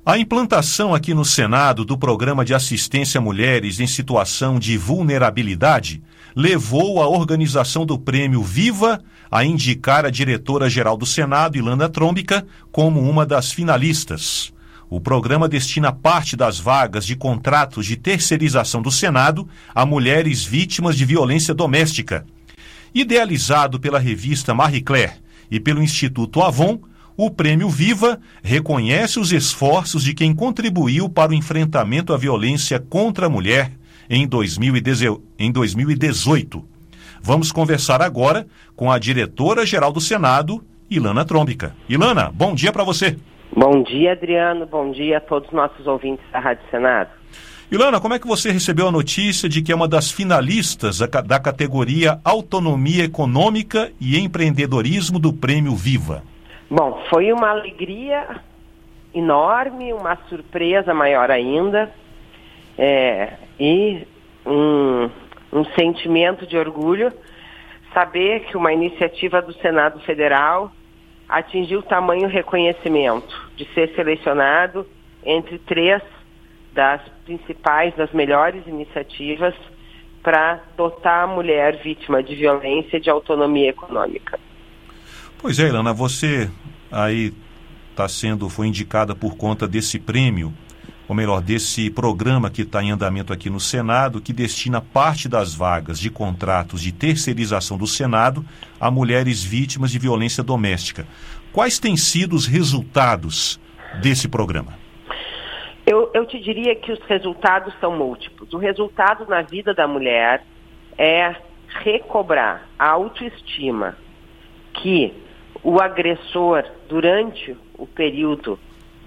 A implantação aqui no Senado do Programa de Assistência a Mulheres em Situação de Vulnerabilidade levou a organização do Prêmio Viva a indicar a diretora-geral do Senado, Ilana Trombica, como uma das finalistas. O programa destina parte das vagas de contratos de terceirização do Senado a mulheres vítimas de violência doméstica. Idealizado pela revista Marie Claire e pelo Instituto Avon, o Prêmio Viva reconhece os esforços de quem contribuiu para o enfrentamento à violência contra a mulher em 2018. Vamos conversar agora com a diretora-geral do Senado, Ilana Trombica. Ilana, bom dia para você. Bom dia, Adriano. Bom dia a todos os nossos ouvintes da Rádio Senado. Ilana, como é que você recebeu a notícia de que é uma das finalistas da categoria Autonomia Econômica e Empreendedorismo do Prêmio Viva? Bom, foi uma alegria enorme, uma surpresa maior ainda, e um sentimento de orgulho saber que uma iniciativa do Senado Federal atingiu tamanho reconhecimento de ser selecionado entre 3 das principais, das melhores iniciativas para dotar a mulher vítima de violência de autonomia econômica. Pois é, Ilana, você aí foi indicada por conta desse prêmio, ou melhor, desse programa que está em andamento aqui no Senado, que destina parte das vagas de contratos de terceirização do Senado a mulheres vítimas de violência doméstica. Quais têm sido os resultados desse programa? Eu te diria que os resultados são múltiplos. O resultado na vida da mulher é recobrar a autoestima que o agressor, durante o período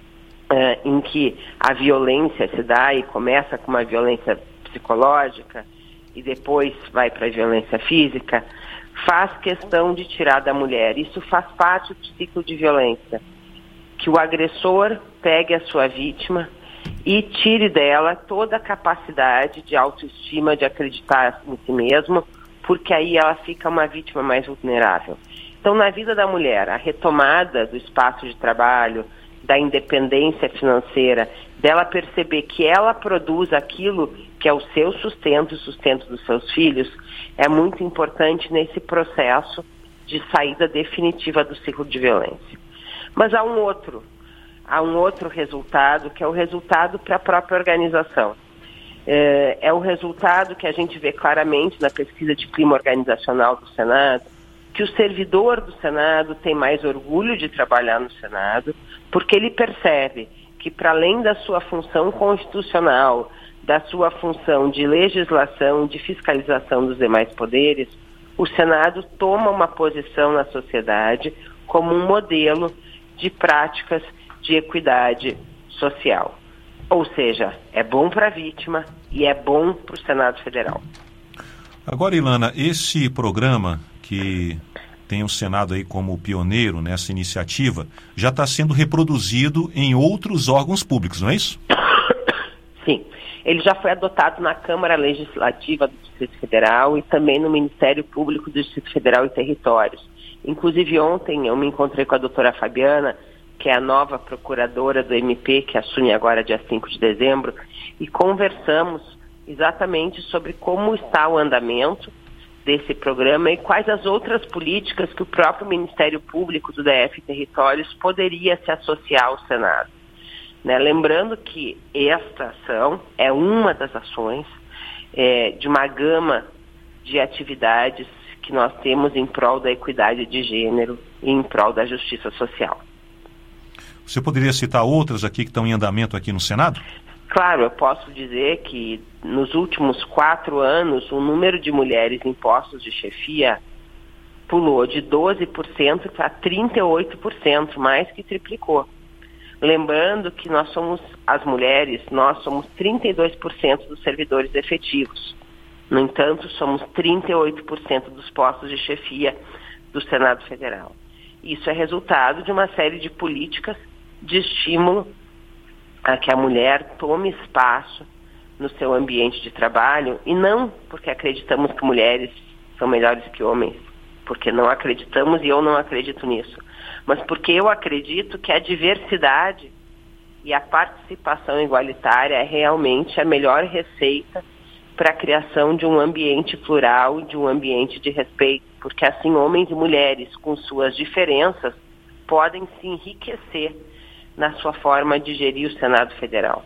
em que a violência se dá e começa com uma violência psicológica e depois vai para a violência física, faz questão de tirar da mulher. Isso faz parte do ciclo de violência. Que o agressor pegue a sua vítima e tire dela toda a capacidade de autoestima, de acreditar em si mesmo, porque aí ela fica uma vítima mais vulnerável. Então, na vida da mulher, a retomada do espaço de trabalho, da independência financeira, dela perceber que ela produz aquilo que é o seu sustento, o sustento dos seus filhos, é muito importante nesse processo de saída definitiva do ciclo de violência. Mas há um outro resultado, que é o resultado para a própria organização. É o resultado que a gente vê claramente na pesquisa de clima organizacional do Senado, que o servidor do Senado tem mais orgulho de trabalhar no Senado, porque ele percebe que, para além da sua função constitucional, da sua função de legislação, de fiscalização dos demais poderes, o Senado toma uma posição na sociedade como um modelo de práticas de equidade social. Ou seja, é bom para a vítima e é bom para o Senado Federal. Agora, Ilana, esse programa que tem o Senado aí como pioneiro nessa iniciativa, já está sendo reproduzido em outros órgãos públicos, não é isso? Sim. Ele já foi adotado na Câmara Legislativa do Distrito Federal e também no Ministério Público do Distrito Federal e Territórios. Inclusive, ontem eu me encontrei com a doutora Fabiana, que é a nova procuradora do MP, que assume agora dia 5 de dezembro, e conversamos exatamente sobre como está o andamento desse programa e quais as outras políticas que o próprio Ministério Público do DF e Territórios poderia se associar ao Senado. Lembrando que esta ação é uma das ações de uma gama de atividades que nós temos em prol da equidade de gênero e em prol da justiça social. Você poderia citar outras aqui que estão em andamento aqui no Senado? Claro, eu posso dizer que nos últimos 4 anos o número de mulheres em postos de chefia pulou de 12% para 38%, mais que triplicou. Lembrando que as mulheres somos 32% dos servidores efetivos. No entanto, somos 38% dos postos de chefia do Senado Federal. Isso é resultado de uma série de políticas de estímulo a que a mulher tome espaço no seu ambiente de trabalho, e não porque acreditamos que mulheres são melhores que homens, porque não acreditamos e eu não acredito nisso, mas porque eu acredito que a diversidade E a participação igualitária é realmente a melhor receita para a criação de um ambiente plural, de um ambiente de respeito, porque assim homens e mulheres com suas diferenças podem se enriquecer na sua forma de gerir o Senado Federal.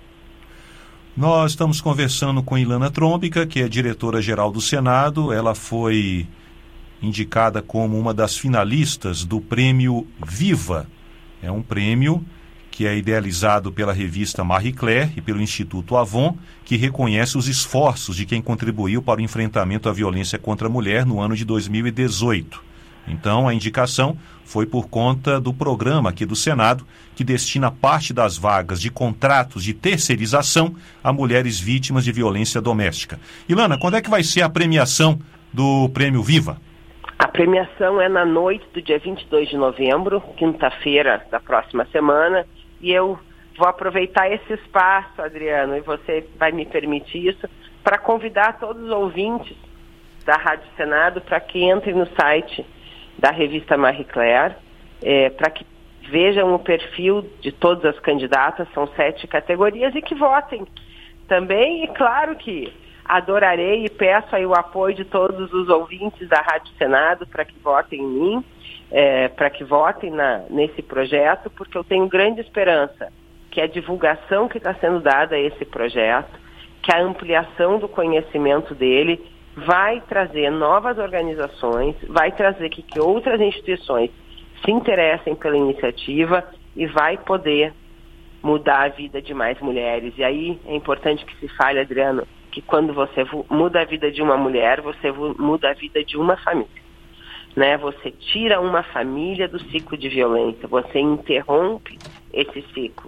Nós estamos conversando com Ilana Trombica, que é diretora-geral do Senado. Ela foi indicada como uma das finalistas do Prêmio Viva. É um prêmio que é idealizado pela revista Marie Claire e pelo Instituto Avon, que reconhece os esforços de quem contribuiu para o enfrentamento à violência contra a mulher no ano de 2018. Então, a indicação foi por conta do programa aqui do Senado, que destina parte das vagas de contratos de terceirização a mulheres vítimas de violência doméstica. Ilana, quando é que vai ser a premiação do Prêmio Viva? A premiação é na noite do dia 22 de novembro, quinta-feira da próxima semana, e eu vou aproveitar esse espaço, Adriano, e você vai me permitir isso, para convidar todos os ouvintes da Rádio Senado para que entrem no site da revista Marie Claire, para que vejam o perfil de todas as candidatas, são 7 categorias, e que votem também. E claro que adorarei e peço aí o apoio de todos os ouvintes da Rádio Senado para que votem em mim, para que votem nesse projeto, porque eu tenho grande esperança que a divulgação que está sendo dada a esse projeto, que a ampliação do conhecimento dele vai trazer novas organizações, vai trazer que outras instituições se interessem pela iniciativa e vai poder mudar a vida de mais mulheres. E aí é importante que se fale, Adriano, que quando você muda a vida de uma mulher, você muda a vida de uma família. Né? Você tira uma família do ciclo de violência, você interrompe esse ciclo.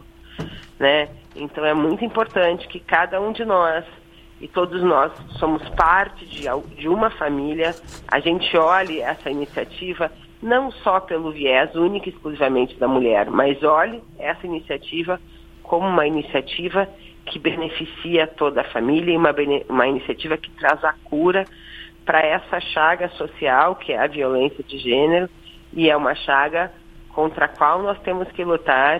Né? Então é muito importante que cada um de nós, e todos nós somos parte de uma família, a gente olhe essa iniciativa não só pelo viés único e exclusivamente da mulher, mas olhe essa iniciativa como uma iniciativa que beneficia toda a família e uma iniciativa que traz a cura para essa chaga social que é a violência de gênero, e é uma chaga contra a qual nós temos que lutar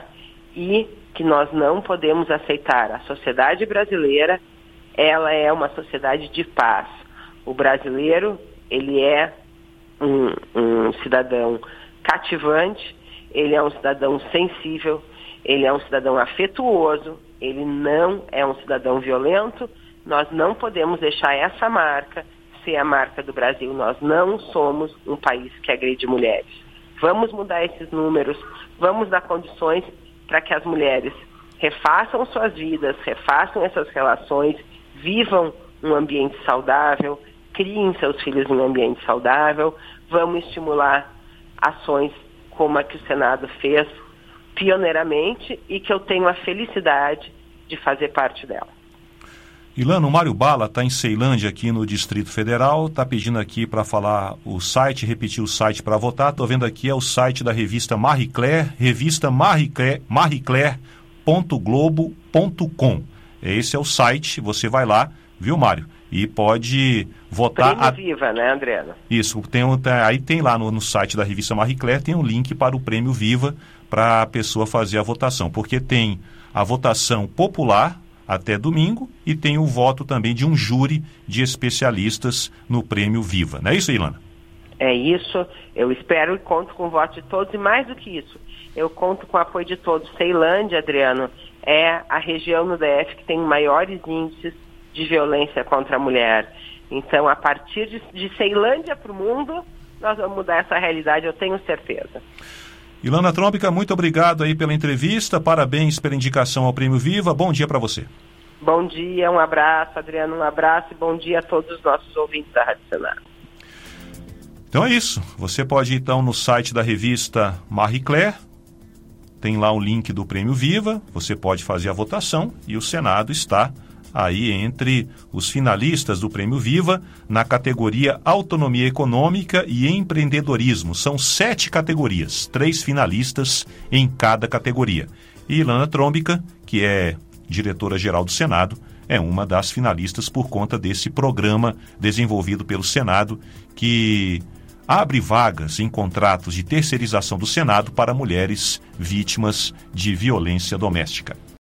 e que nós não podemos aceitar. A sociedade brasileira, ela é uma sociedade de paz. O brasileiro, ele é um cidadão cativante, ele é um cidadão sensível, ele é um cidadão afetuoso, ele não é um cidadão violento. Nós não podemos deixar essa marca ser a marca do Brasil. Nós não somos um país que agride mulheres. Vamos mudar esses números, vamos dar condições para que as mulheres refaçam suas vidas, refaçam essas relações, vivam um ambiente saudável, criem seus filhos em um ambiente saudável. Vamos estimular ações como a que o Senado fez pioneiramente e que eu tenho a felicidade de fazer parte dela. Ilana, o Mário Bala está em Ceilândia, aqui no Distrito Federal, está pedindo aqui para falar o site, repetir o site para votar. Estou vendo aqui, é o site da revista Marie Claire, revista marieclaire.globo.com. Esse é o site, você vai lá, viu, Mário? E pode votar... Prêmio Viva, né, Adriana? Isso, aí tem lá no site da revista Marie Claire, tem um link para o Prêmio Viva para a pessoa fazer a votação, porque tem a votação popular até domingo e tem o voto também de um júri de especialistas no Prêmio Viva. Não é isso, Ilana? É isso, eu espero e conto com o voto de todos, e mais do que isso, eu conto com o apoio de todos. Ceilândia, Adriano, é a região no DF que tem maiores índices de violência contra a mulher. Então, a partir de Ceilândia para o mundo, nós vamos mudar essa realidade, eu tenho certeza. Ilana Trombica, muito obrigado aí pela entrevista, parabéns pela indicação ao Prêmio Viva, bom dia para você. Bom dia, um abraço, Adriano, um abraço e bom dia a todos os nossos ouvintes da Rádio Senado. Então é isso, você pode ir então no site da revista Marie Claire, tem lá o link do Prêmio Viva, você pode fazer a votação e o Senado está aí entre os finalistas do Prêmio Viva na categoria Autonomia Econômica e Empreendedorismo. São 7 categorias, 3 finalistas em cada categoria. E Ilana Trombica, que é diretora-geral do Senado, é uma das finalistas por conta desse programa desenvolvido pelo Senado que abre vagas em contratos de terceirização do Senado para mulheres vítimas de violência doméstica.